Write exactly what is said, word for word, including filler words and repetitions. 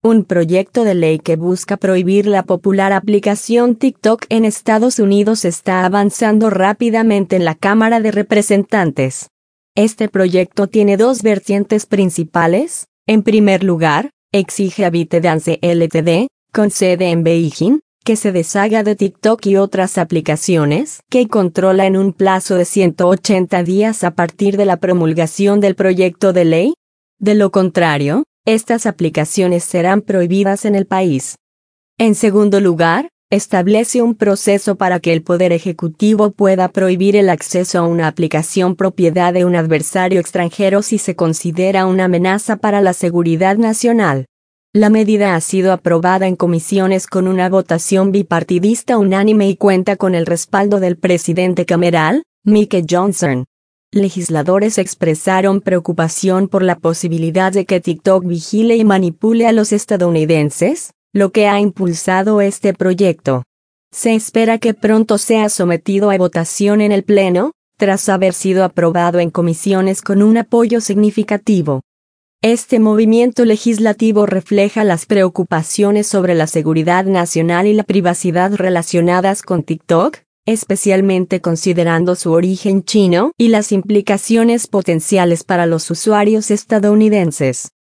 Un proyecto de ley que busca prohibir la popular aplicación TikTok en Estados Unidos está avanzando rápidamente en la Cámara de Representantes. Este proyecto tiene dos vertientes principales. En primer lugar, exige a ByteDance Ltd, con sede en Beijing, que se deshaga de TikTok y otras aplicaciones que controla en un plazo de ciento ochenta días a partir de la promulgación del proyecto de ley. De lo contrario, estas aplicaciones serán prohibidas en el país. En segundo lugar, establece un proceso para que el Poder Ejecutivo pueda prohibir el acceso a una aplicación propiedad de un adversario extranjero si se considera una amenaza para la seguridad nacional. La medida ha sido aprobada en comisiones con una votación bipartidista unánime y cuenta con el respaldo del presidente cameral, Mike Johnson. Legisladores expresaron preocupación por la posibilidad de que TikTok vigile y manipule a los estadounidenses, lo que ha impulsado este proyecto. Se espera que pronto sea sometido a votación en el Pleno, tras haber sido aprobado en comisiones con un apoyo significativo. Este movimiento legislativo refleja las preocupaciones sobre la seguridad nacional y la privacidad relacionadas con TikTok, especialmente considerando su origen chino y las implicaciones potenciales para los usuarios estadounidenses.